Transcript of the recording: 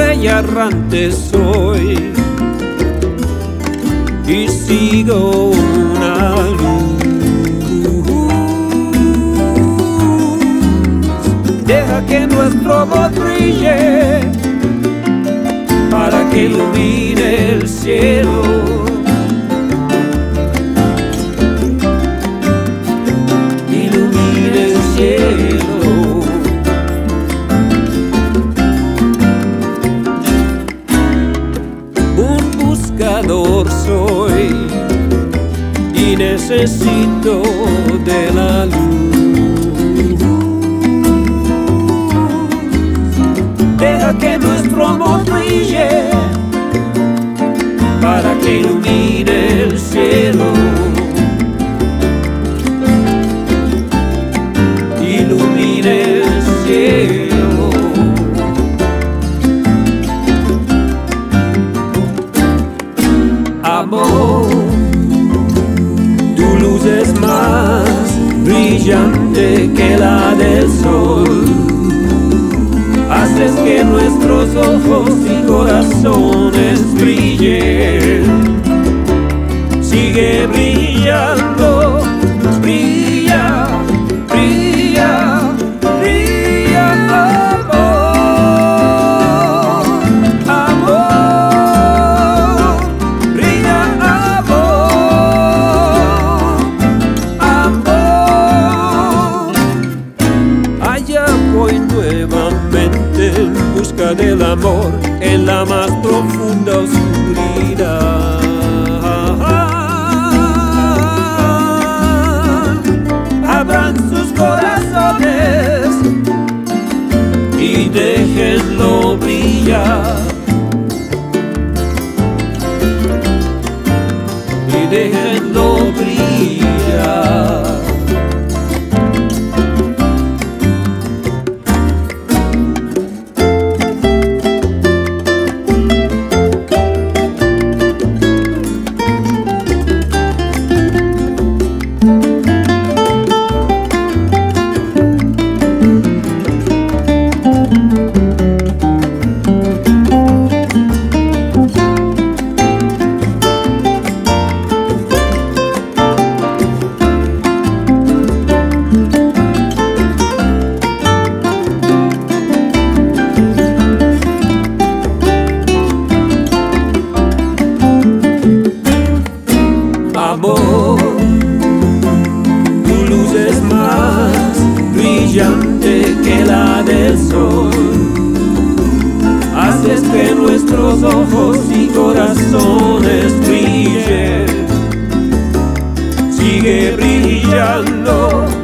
estrella errante soy y sigo una luz. Deja que nuestro amor brille para que ilumine el cielo. Ilumine el cielo. Un buscador soy y necesito de la luz. Deja que nuestro amor brille para que ilumine el cielo. Ilumine el cielo. Amor, tu luz es más brillante que la del sol. Haces que nuestros ojos y corazones brillen. Sigue brillando, brilla, brilla, brilla, amor, amor, brilla, amor, amor. Allá voy nuevamente en busca del amor en la más profunda oscuridad. Abran sus corazones y déjenlo brillar. Y déjenlo brillar. Amor, tu luz es más brillante que la del sol. Haces que nuestros ojos y corazones brillen. Sigue brillando.